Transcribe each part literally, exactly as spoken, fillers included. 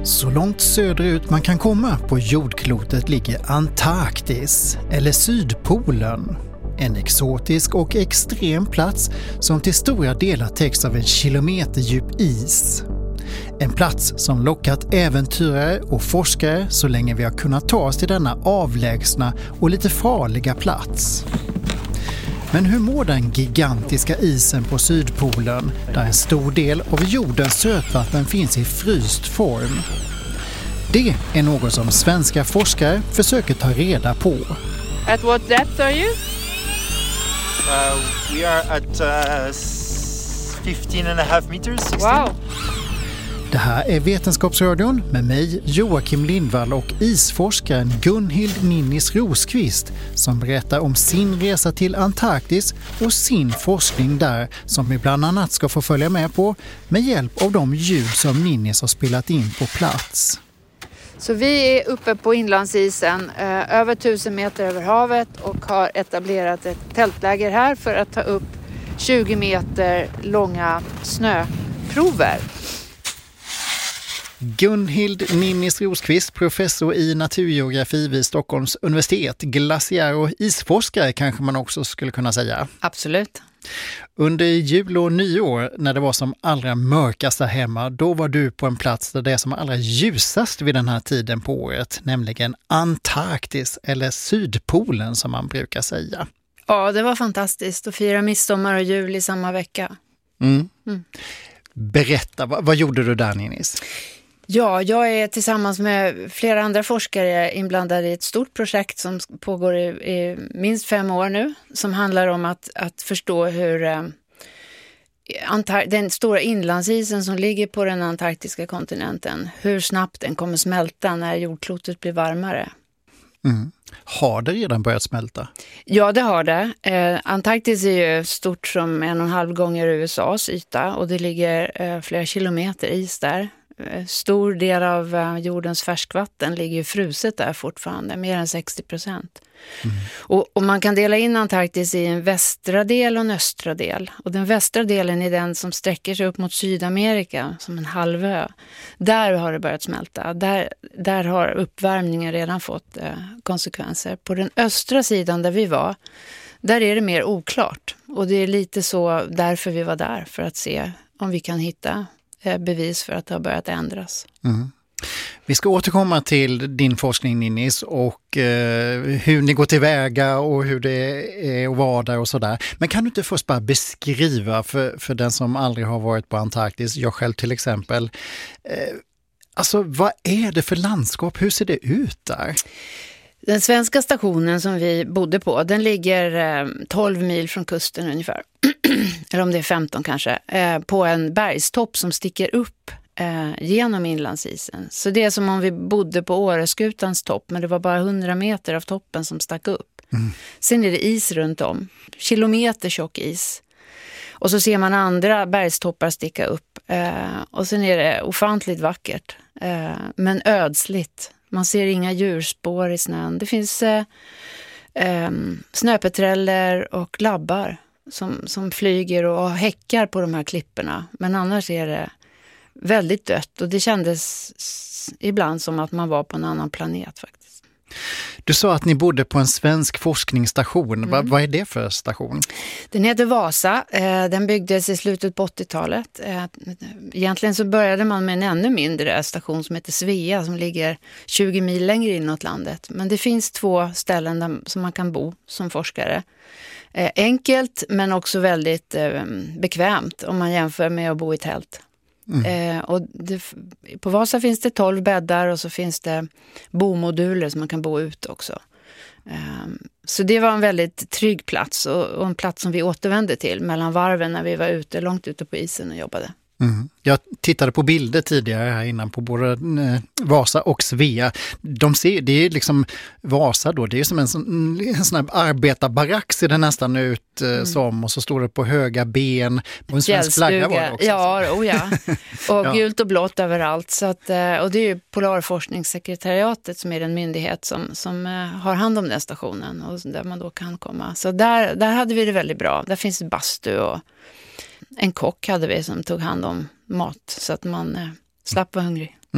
Så långt söderut man kan komma på jordklotet ligger Antarktis, eller Sydpolen. En exotisk och extrem plats som till stora delar täcks av en kilometerdjup is. En plats som lockat äventyrare och forskare så länge vi har kunnat ta oss till denna avlägsna och lite farliga plats. Men hur mår den gigantiska isen på Sydpolen, där en stor del av jordens sötvatten finns i fryst form? Det är något som svenska forskare försöker ta reda på. At what depth are you? Uh, we are at uh, fifteen and a half meters. sixteen. Wow. Det här är Vetenskapsradion med mig, Joakim Lindvall, och isforskaren Gunhild Ninnis Rosqvist som berättar om sin resa till Antarktis och sin forskning där som vi bland annat ska få följa med på med hjälp av de ljud som Ninnis har spelat in på plats. Så vi är uppe på inlandsisen, eh, över tusen meter över havet, och har etablerat ett tältläger här för att ta upp tjugo meter långa snöprover. Gunhild Ninnis Rosqvist, professor i naturgeografi vid Stockholms universitet, glaciär- och isforskare kanske man också skulle kunna säga. Absolut. Under jul och nyår, när det var som allra mörkast där hemma, då var du på en plats där det är som allra ljusast vid den här tiden på året, nämligen Antarktis, eller Sydpolen som man brukar säga. Ja, det var fantastiskt att fira midsommar och jul i samma vecka. Mm. Mm. Berätta, vad, vad gjorde du där, Ninnis? Ja, jag är tillsammans med flera andra forskare inblandade i ett stort projekt som pågår i, i minst fem år nu, som handlar om att, att förstå hur eh, Antar- den stora inlandsisen som ligger på den antarktiska kontinenten, hur snabbt den kommer smälta när jordklotet blir varmare. Mm. Har det redan börjat smälta? Ja, det har det. Eh, Antarktis är ju stort som en och en halv gånger U S A:s yta, och det ligger eh, flera kilometer is där. Stor del av uh, jordens färskvatten ligger ju fruset där fortfarande, mer än sextio procent. Mm. Och, och man kan dela in Antarktis i en västra del och en östra del. Och den västra delen är den som sträcker sig upp mot Sydamerika som en halvö. Där har det börjat smälta. Där, där har uppvärmningen redan fått uh, konsekvenser. På den östra sidan där vi var, där är det mer oklart. Och det är lite så därför vi var där, för att se om vi kan hitta bevis för att det har börjat ändras. Mm. Vi ska återkomma till din forskning, Ninnis, och eh, hur ni går tillväga och hur det är att vara där och sådär. Men kan du inte först bara beskriva för, för den som aldrig har varit på Antarktis, jag själv till exempel, eh, alltså vad är det för landskap? Hur ser det ut där? Den svenska stationen som vi bodde på, den ligger eh, tolv mil från kusten ungefär. Eller om det är femton kanske, eh, på en bergstopp som sticker upp eh, genom inlandsisen. Så det är som om vi bodde på Åreskutans topp, men det var bara hundra meter av toppen som stack upp. Mm. Sen är det is runt om, kilometer tjock is. Och så ser man andra bergstoppar sticka upp. Eh, och sen är det ofantligt vackert, eh, men ödsligt. Man ser inga djurspår i snön. Det finns eh, eh, snöpeträller och labbar som, som flyger och häckar på de här klipporna. Men annars är det väldigt dött, och det kändes ibland som att man var på en annan planet faktiskt. Du sa att ni bodde på en svensk forskningsstation. Mm. Va, vad är det för station? Den heter Vasa. Den byggdes i slutet på åttiotalet. Egentligen så började man med en ännu mindre station som heter Svea, som ligger tjugo mil längre inåt landet. Men det finns två ställen där, som man kan bo som forskare. Enkelt, men också väldigt bekvämt om man jämför med att bo i tält. Mm. Eh, och det, på Vasa finns det tolv bäddar, och så finns det bomoduler som man kan bo ut också. Eh, så det var en väldigt trygg plats, och, och en plats som vi återvände till mellan varven när vi var ute, långt ute på isen och jobbade. Mm. Jag tittade på bilder tidigare här innan på både eh, Vasa och Svea. De ser, det är liksom Vasa då, det är som en sån, en sån här arbetarbarack ser det nästan ut eh, mm. som, och så står det på höga ben, och en svensk flagga var det också. Ja, oh ja. Och ja. Gult och blått överallt. Så att, och det är ju Polarforskningssekretariatet som är den myndighet som, som har hand om den stationen, och där man då kan komma. Så där, där hade vi det väldigt bra. Där finns bastu, och en kock hade vi som tog hand om mat så att man eh, slapp vara hungrig. Mm.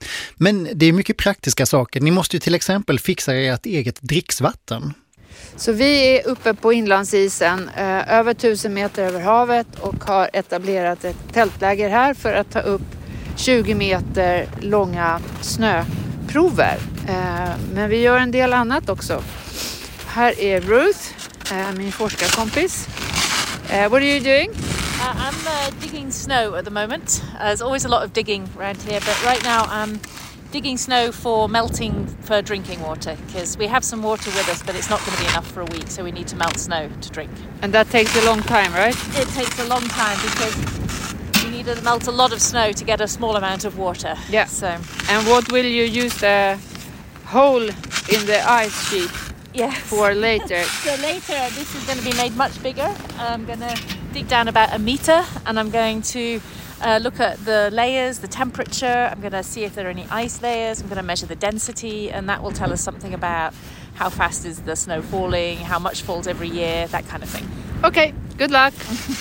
Men det är mycket praktiska saker. Ni måste ju till exempel fixa ert eget dricksvatten. Så vi är uppe på inlandsisen, eh, över tusen meter över havet och har etablerat ett tältläger här för att ta upp tjugo meter långa snöprover. Eh, men vi gör en del annat också. Här är Ruth, eh, min forskarkompis. Uh, what are you doing? Uh, I'm uh, digging snow at the moment. Uh, there's always a lot of digging around here, but right now I'm digging snow for melting for drinking water, because we have some water with us, but it's not going to be enough for a week, so we need to melt snow to drink. And that takes a long time, right? It takes a long time because we need to melt a lot of snow to get a small amount of water. Yeah. So. And what will you use the hole in the ice sheet yes. for later? So later this is going to be made much bigger. I'm going to dig down about a meter, and I'm going to Uh, look at the layers, the temperature. I'm going to see if there are any ice layers. I'm going to measure the density, and that will tell us something about how fast is the snow falling, how much falls every year, that kind of thing. Okay, good luck.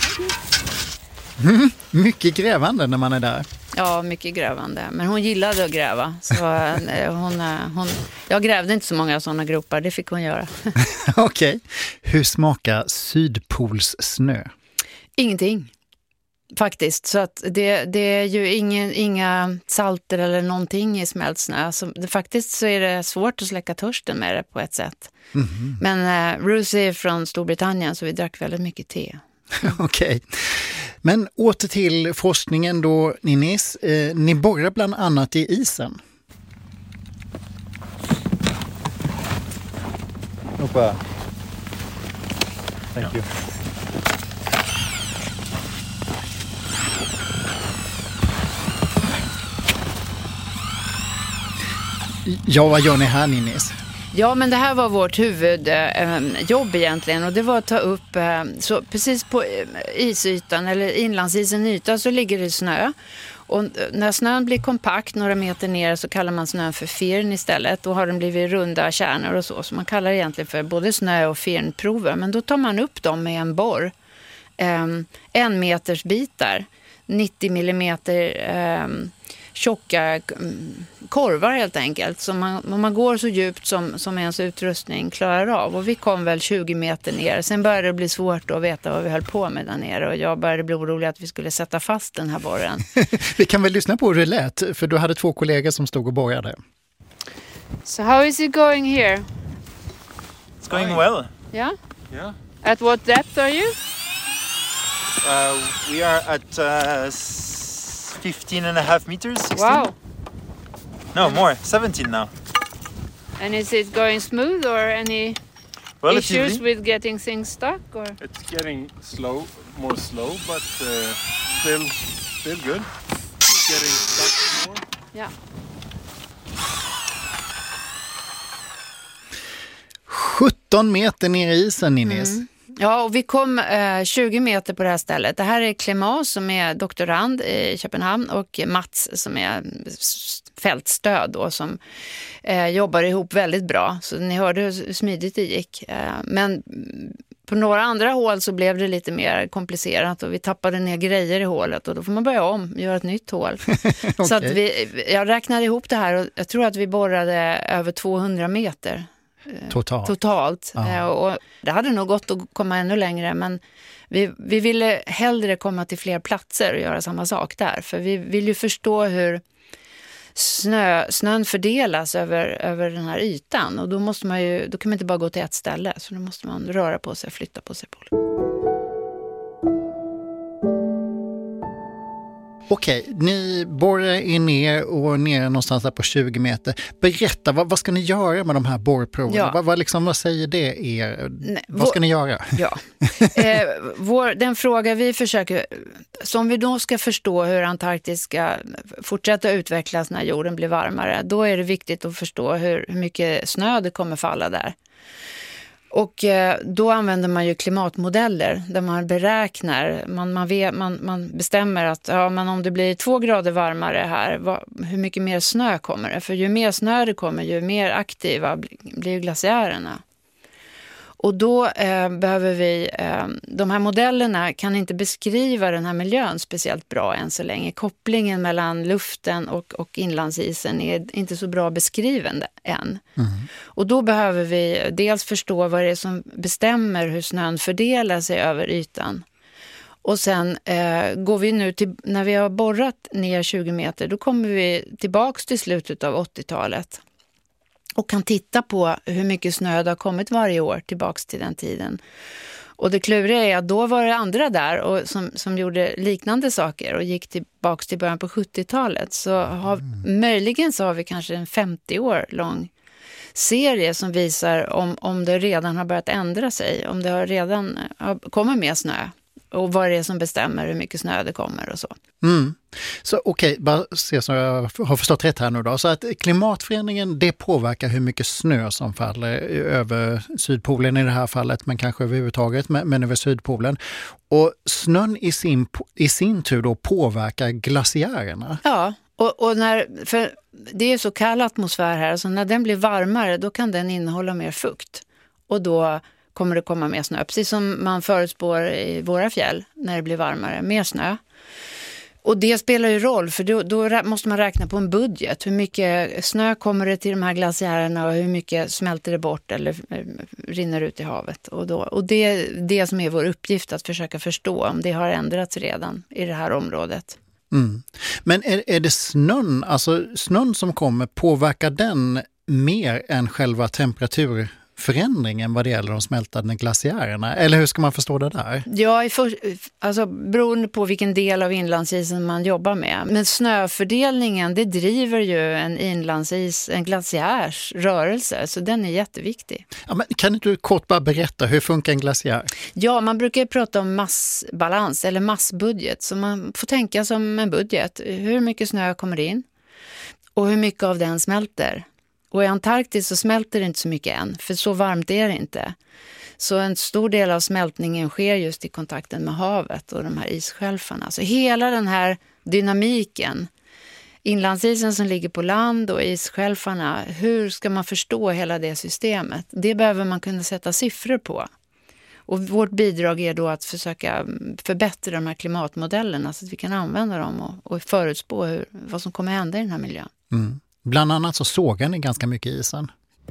Mm, mycket grävande när man är där. Ja, mycket grävande. Men hon gillade att gräva. Så hon, hon, jag grävde inte så många sådana gropar, det fick hon göra. Okej. Okay. Hur smakar Sydpolssnö? Ingenting. Faktiskt, så att det, det är ju ingen, inga salter eller någonting i smält snö. Så det, faktiskt så är det svårt att släcka törsten med det på ett sätt. Mm-hmm. Men uh, Ruth är från Storbritannien, så vi drack väldigt mycket te. Mm. Okej. Okay. Men åter till forskningen då, Ninnis. Eh, ni borrar bland annat i isen. Opa. Thank you. Ja, vad gör ni här, Ninnis? Ja, men det här var vårt huvudjobb egentligen, och det var att ta upp, så precis på isytan eller inlandsisen yta så ligger det snö, och när snön blir kompakt några meter ner så kallar man snön för firn istället. Då har den blivit runda kärnor och så, så man kallar det egentligen för både snö- och firnprover, men då tar man upp dem med en borr, en meters bitar, nittio millimeter tjocka korvar helt enkelt. Så man, man går så djupt som, som ens utrustning klarar av. Och vi kom väl tjugo meter ner. Sen började det bli svårt att veta vad vi höll på med där nere. Och jag började bli orolig att vi skulle sätta fast den här borren. Vi kan väl lyssna på hur det lät. För du hade två kollegor som stod och borrade. So how is it going here? It's going well. Yeah? Yeah. At what depth are you? Uh, we are at uh, fifteen and a half meters. sixteen? Wow. No, more. seventeen now. And is it going smooth or any Relatively. issues with getting things stuck? Or? It's getting slow, more slow, but uh, still, still good. Getting stuck more. Yeah. sjutton meter ner i isen, Ninnis. Mm. Ja, och vi kom eh, tjugo meter på det här stället. Det här är Clément som är doktorand i Köpenhamn, och Mats som är fältstöd då, som eh, jobbar ihop väldigt bra. Så ni hörde hur smidigt det gick. Eh, men på några andra hål så blev det lite mer komplicerat, och vi tappade ner grejer i hålet, och då får man börja om, göra ett nytt hål. Okay. Så att vi, jag räknade ihop det här, och jag tror att vi borrade över tvåhundra meter. Totalt. Totalt. Ja. Och det hade nog gått att komma ännu längre, men vi, vi ville hellre komma till fler platser och göra samma sak där. För vi vill ju förstå hur snö, snön fördelas över, över den här ytan. Och då måste man ju, då kan man inte bara gå till ett ställe, så då måste man röra på sig, flytta på sig på. Okej, ni borrar er ner och ner någonstans där på tjugo meter. Berätta, vad, vad ska ni göra med de här borrproverna? Ja. Vad, vad, liksom, vad säger det er? Nej, vad ska vår, ni göra? Ja. eh, vår, den fråga vi försöker, som vi då ska förstå hur Antarktis ska fortsätta utvecklas när jorden blir varmare, då är det viktigt att förstå hur, hur mycket snö det kommer falla där. Och eh, då använder man ju klimatmodeller där man beräknar, man, man, vet, man, man bestämmer att ja, men om det blir två grader varmare här, vad, hur mycket mer snö kommer det? För ju mer snö det kommer, ju mer aktiva blir glaciärerna. Och då eh, behöver vi, eh, de här modellerna kan inte beskriva den här miljön speciellt bra än så länge. Kopplingen mellan luften och, och inlandsisen är inte så bra beskriven än. Mm. Och då behöver vi dels förstå vad det är som bestämmer hur snön fördelar sig över ytan. Och sen eh, går vi nu till, när vi har borrat ner tjugo meter, då kommer vi tillbaks till slutet av åttiotalet. Och kan titta på hur mycket snö det har kommit varje år tillbaks till den tiden. Och det kluriga är att då var det andra där och som, som gjorde liknande saker och gick tillbaks till början på sjuttiotalet. Så har, mm. möjligen så har vi kanske en femtio år lång serie som visar om, om det redan har börjat ändra sig. Om det har redan har, kommer mer snö. Och vad det är som bestämmer hur mycket snö det kommer och så. Mm. Så okej, okay, bara se så jag har förstått rätt här nu då. Så att klimatförändringen, det påverkar hur mycket snö som faller över Sydpolen i det här fallet, men kanske överhuvudtaget, men, men över Sydpolen. Och snön i sin, i sin tur då påverkar glaciärerna. Ja, och, och när, för det är så kall atmosfär här, så när den blir varmare då kan den innehålla mer fukt. Och då kommer det komma mer snö, precis som man förutspår i våra fjäll när det blir varmare, mer snö. Och det spelar ju roll, för då, då måste man räkna på en budget. Hur mycket snö kommer det till de här glaciärerna och hur mycket smälter det bort eller rinner ut i havet. Och, då, och det är det som är vår uppgift, att försöka förstå om det har ändrats redan i det här området. Mm. Men är, är det snön, alltså snön som kommer, påverkar den mer än själva temperatur? Förändringen vad det gäller de smältande glaciärerna? Eller hur ska man förstå det där? Ja, för, alltså beroende på vilken del av inlandsisen man jobbar med. Men snöfördelningen, det driver ju en inlandsis, en glaciärs rörelse, så den är jätteviktig. Ja, men kan inte du kort bara berätta, hur funkar en glaciär? Ja, man brukar prata om massbalans eller massbudget, så man får tänka som en budget. Hur mycket snö kommer in och hur mycket av den smälter? Och i Antarktis så smälter det inte så mycket än, för så varmt är det inte. Så en stor del av smältningen sker just i kontakten med havet och de här isskälfarna. Så hela den här dynamiken, inlandsisen som ligger på land och isskälfarna, hur ska man förstå hela det systemet? Det behöver man kunna sätta siffror på. Och vårt bidrag är då att försöka förbättra de här klimatmodellerna så att vi kan använda dem och, och förutspå hur, vad som kommer hända i den här miljön. Mm. Bland annat så sågar ni ganska mycket isen.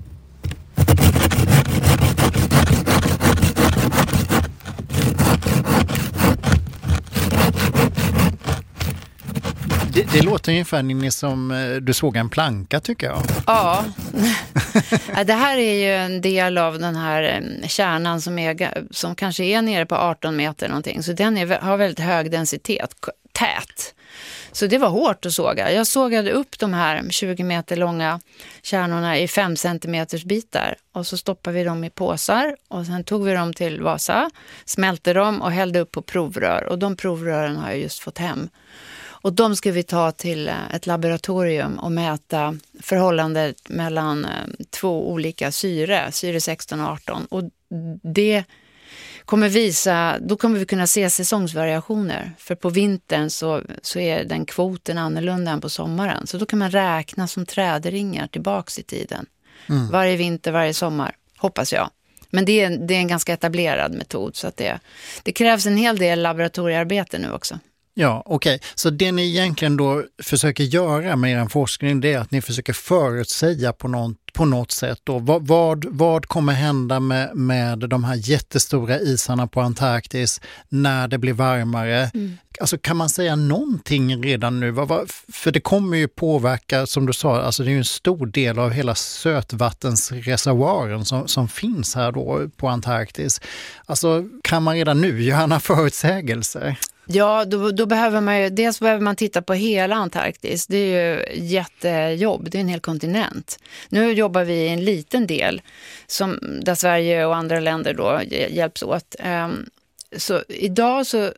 Det, det låter ungefär som du såg en planka, tycker jag. Ja, det här är ju en del av den här kärnan som, är, som kanske är nere på arton meter någonting. Så den är, har väldigt hög densitet, tät. Så det var hårt att såga. Jag sågade upp de här tjugo meter långa kärnorna i fem centimeters bitar. Och så stoppade vi dem i påsar. Och sen tog vi dem till Vasa, smälte dem och hällde upp på provrör. Och de provrören har jag just fått hem. Och de ska vi ta till ett laboratorium och mäta förhållandet mellan två olika syre, syre sexton och arton. Och det kommer visa, då kommer vi kunna se säsongsvariationer. För på vintern så, så är den kvoten annorlunda än på sommaren. Så då kan man räkna som trädringar tillbaks i tiden. Mm. Varje vinter, varje sommar, hoppas jag. Men det är, det är en ganska etablerad metod, så att det, det krävs en hel del laboratoriearbete nu också. Ja, okej. Okay. Så det ni egentligen då försöker göra med er forskning, det är att ni försöker förutsäga på något, på något sätt då. Vad, vad, vad kommer hända med, med de här jättestora isarna på Antarktis när det blir varmare? Mm. Alltså kan man säga någonting redan nu? Vad, vad, för det kommer ju påverka, som du sa, alltså det är ju en stor del av hela sötvattensreservoaren som, som finns här då på Antarktis. Alltså kan man redan nu göra några förutsägelser? Ja, då, då behöver man ju, dels behöver man titta på hela Antarktis. Det är ju jättejobb, det är en hel kontinent. Nu jobbar vi i en liten del som, där Sverige och andra länder då hjälps åt. Um, så idag så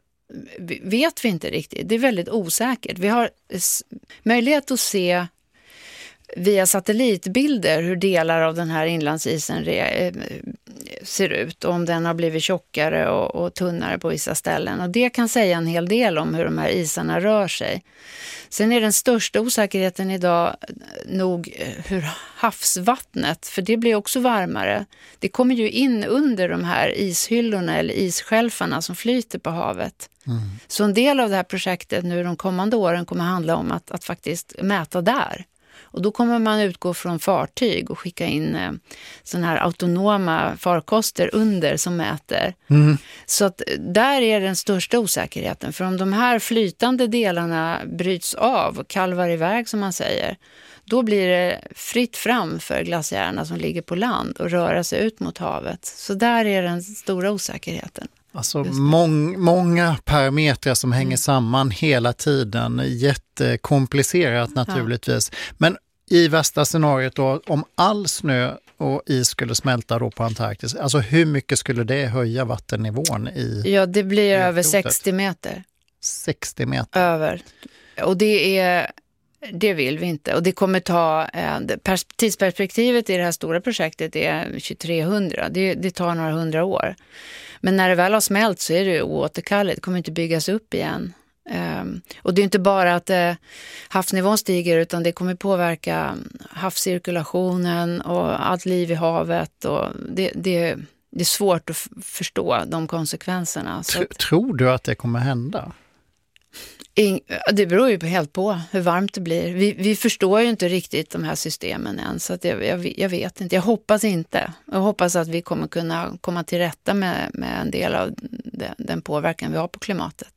vet vi inte riktigt, det är väldigt osäkert. Vi har möjlighet att se via satellitbilder hur delar av den här inlandsisen re- ser ut och om den har blivit tjockare och, och tunnare på vissa ställen. Och det kan säga en hel del om hur de här isarna rör sig. Sen är den största osäkerheten idag nog hur havsvattnet, för det blir också varmare. Det kommer ju in under de här ishyllorna eller isskälfarna som flyter på havet. Mm. Så en del av det här projektet nu de kommande åren kommer handla om att, att faktiskt mäta där. Och då kommer man utgå från fartyg och skicka in eh, såna här autonoma farkoster under som mäter. Mm. Så att där är den största osäkerheten. För om de här flytande delarna bryts av och kalvar iväg som man säger, då blir det fritt fram för glaciärerna som ligger på land och röra sig ut mot havet. Så där är den stora osäkerheten. Alltså mång, många parametrar som hänger mm. samman hela tiden. Jättekomplicerat naturligtvis. Ja. Men i värsta scenariot då, om all snö och is skulle smälta då på Antarktis, alltså hur mycket skulle det höja vattennivån i? Ja, det blir över sextio meter. sextio meter? Över. Och det är... Det vill vi inte. Och det kommer ta... Eh, tidsperspektivet i det här stora projektet är tjugotrehundra. Det, det tar några hundra år. Men när det väl har smält så är det oåterkalligt. Det kommer inte byggas upp igen. Um, och det är inte bara att uh, havsnivån stiger, utan det kommer påverka havscirkulationen och allt liv i havet. Och det, det, det är svårt att f- förstå de konsekvenserna. Så Tr- att, tror du att det kommer hända? In, det beror ju helt på hur varmt det blir. Vi, vi förstår ju inte riktigt de här systemen än, så att jag, jag, jag vet inte. Jag hoppas inte. Jag hoppas att vi kommer kunna komma till rätta med, med en del av den, den påverkan vi har på klimatet.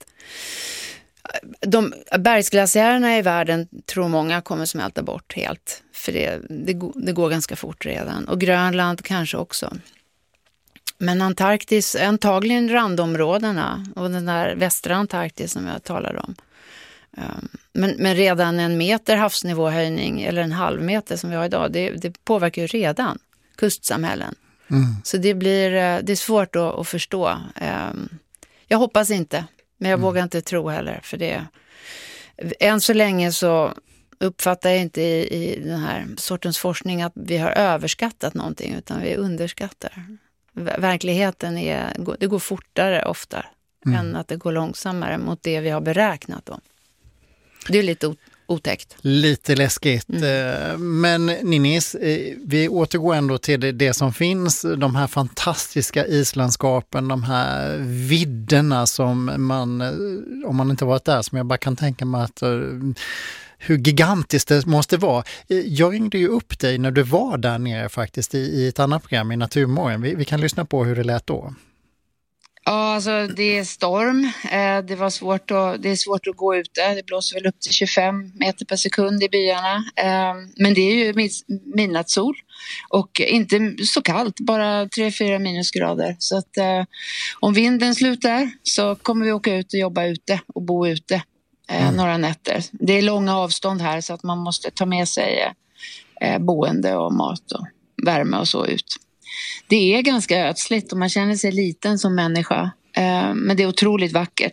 De bergsglaciärerna i världen tror många kommer smälta bort helt. För det, det, det går ganska fort redan. Och Grönland kanske också. Men Antarktis, antagligen randområdena och den där västra Antarktis som jag talade om. Men, men redan en meter havsnivåhöjning eller en halv meter som vi har idag, det, det påverkar ju redan kustsamhällen. Mm. Så det blir det är svårt att, att förstå. Jag hoppas inte, men jag mm. vågar inte tro heller. För det, än så länge så uppfattar jag inte i, i den här sortens forskning att vi har överskattat någonting, utan vi underskattar. Verkligheten är, det går fortare ofta mm. än att det går långsammare mot det vi har beräknat om. Det är lite otäckt. Lite läskigt. Mm. Men Ninnis, vi återgår ändå till det, det som finns. De här fantastiska islandskapen, de här vidderna som man, om man inte varit där, som jag bara kan tänka mig att hur gigantiskt det måste vara. Jag ringde ju upp dig när du var där nere faktiskt i, i ett annat program i Naturmorgon. Vi, vi kan lyssna på hur det lät då. Ja, alltså det är storm. Det var svårt att, det är svårt att gå ute. Det blåser väl upp till tjugofem meter per sekund i byarna. Men det är ju midnattssol och inte så kallt, bara tre fyra minusgrader. Så att om vinden slutar så kommer vi åka ut och jobba ute och bo ute. Mm. Några nätter. Det är långa avstånd här så att man måste ta med sig eh, boende och mat och värme och så ut. Det är ganska ödsligt och man känner sig liten som människa. Eh, men det är otroligt vackert.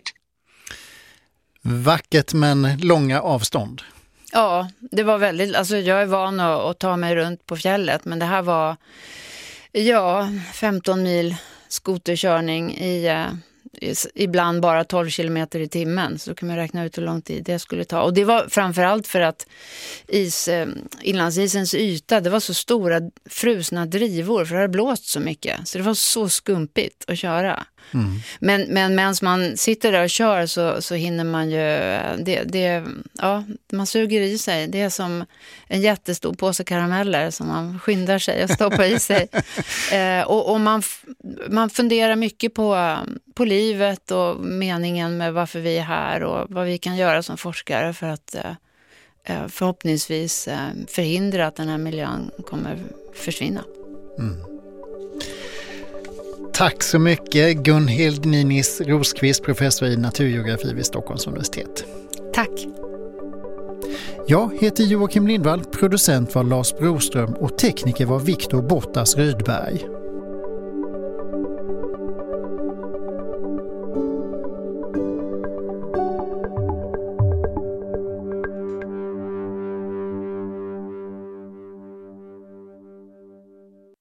Vackert men långa avstånd. Ja, det var väldigt, alltså jag är van att, att ta mig runt på fjället, men det här var ja, femton mil skoterkörning i eh, ibland bara tolv kilometer i timmen, så då kan man räkna ut hur lång tid det skulle ta. Och det var framförallt för att is, inlandsisens yta, det var så stora frusna drivor, för det hade blåst så mycket. Så det var så skumpigt att köra. Mm. Men, men medan man sitter där och kör så, så hinner man ju, det, det, ja, man suger i sig. Det är som en jättestor påse karameller som man skyndar sig att stoppa i sig. eh, och och man, man funderar mycket på, på livet och meningen med varför vi är här och vad vi kan göra som forskare för att eh, förhoppningsvis eh, förhindra att den här miljön kommer försvinna. Mm. Tack så mycket Gunhild Ninnis Rosqvist, professor i naturgeografi vid Stockholms universitet. Tack. Jag heter Joakim Lindvall, producent var Lars Broström och tekniker var Viktor Bottas Rydberg.